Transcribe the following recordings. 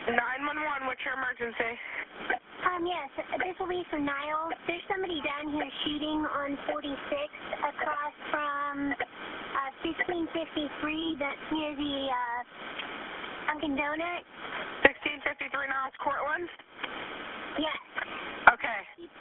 911, what's your emergency? Yes, this will be for Niles. There's somebody down here shooting on 46 across from 1653. That's near the Dunkin' Donuts. 1653 Niles Courtland? Yes. Okay.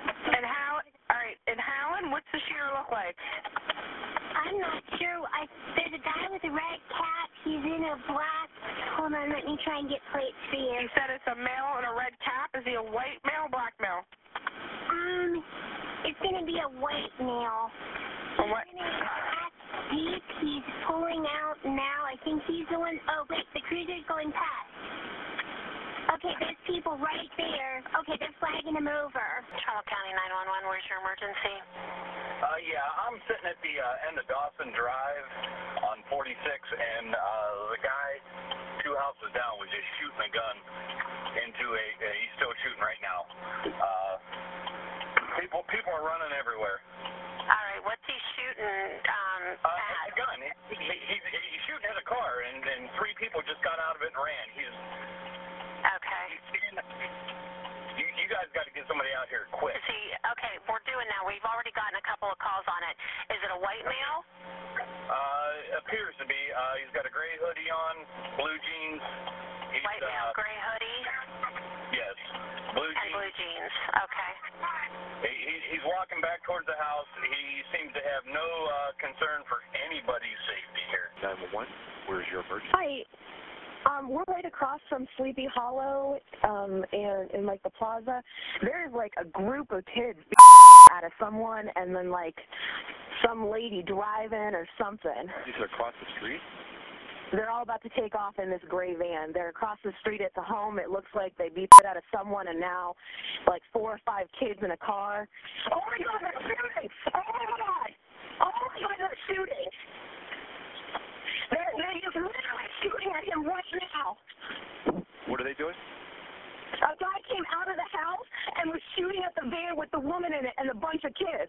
In Howland, what's the shooter look like? I'm not sure. There's a guy with a red cap. He's in a black. Hold on, let me try and get plates for you. You said it's a male in a red cap. Is he a white male, black male? It's gonna be a white male. A what? He's in a black Jeep. He's pulling out now. I think he's the one. Oh wait, the cruiser's going past. Okay, there's people right there. Okay, they're flagging him over. Charlotte County 911, where's your emergency? Yeah, I'm sitting at the end of Dawson Drive on 46, and the guy 2 houses down was just shooting a gun into he's still shooting right now. People are running everywhere. All right, what's he shooting at? A gun. He's shooting at a car, and 3 people just got out of it and ran. Okay. You guys got to get somebody out here quick. Okay, we're doing that. We've already gotten a couple of calls on it. Is it a white male? Appears to be. He's got a gray hoodie on, blue jeans. White male, gray hoodie? Yes, blue jeans. And blue jeans, okay. He's walking back towards the house. He seems to have no concern for anybody's safety here. 911, where's your emergency? Hi. We're right across from Sleepy Hollow, and in like the plaza. There's like a group of kids out of someone, and then like some lady driving or something. These are across the street? They're all about to take off in this gray van. They're across the street at the home. It looks like they beat it out of someone, and now like 4 or 5 kids in a car. Oh my God, they're shooting! Oh my God! Oh my God, they're shooting! They're just literally shooting at him right now. What are they doing? A guy came out of the house and was shooting at the van with the woman in it and a bunch of kids.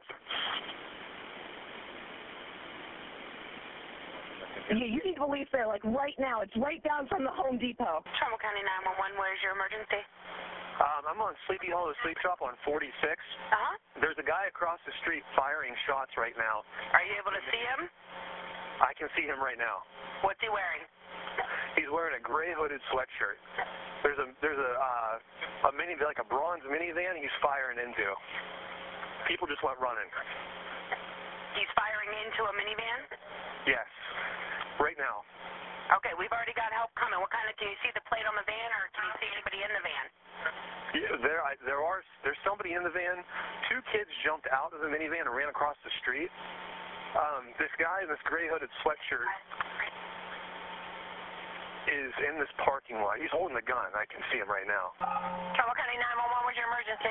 Yeah, you need police there, like right now. It's right down from the Home Depot. Charlotte County 911, where's your emergency? I'm on Sleepy Hollow Sleep Shop on 46. There's a guy across the street firing shots right now. Are you able to see him? I can see him right now. What's he wearing? He's wearing a gray hooded sweatshirt. There's a minivan, like a bronze minivan he's firing into. People just went running. He's firing into a minivan? Yes. Right now. Okay, we've already got help coming. Can you see the plate on the van, or can you see anybody in the van? Yeah, there's somebody in the van. 2 kids jumped out of the minivan and ran across the street. This guy in this gray hooded sweatshirt is in this parking lot. He's holding the gun. I can see him right now. Charlotte County 911, where's your emergency?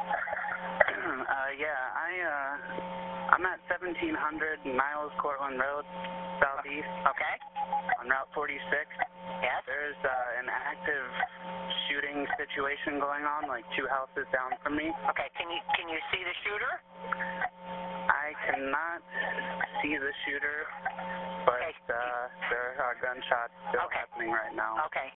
I'm at 1700 Niles Courtland Road, southeast. Okay. On Route 46. Yes. There's an active shooting situation going on, like 2 houses down from me. Okay. Can you see the shooter? I cannot see the shooter, but there are gunshots still happening right now. Okay.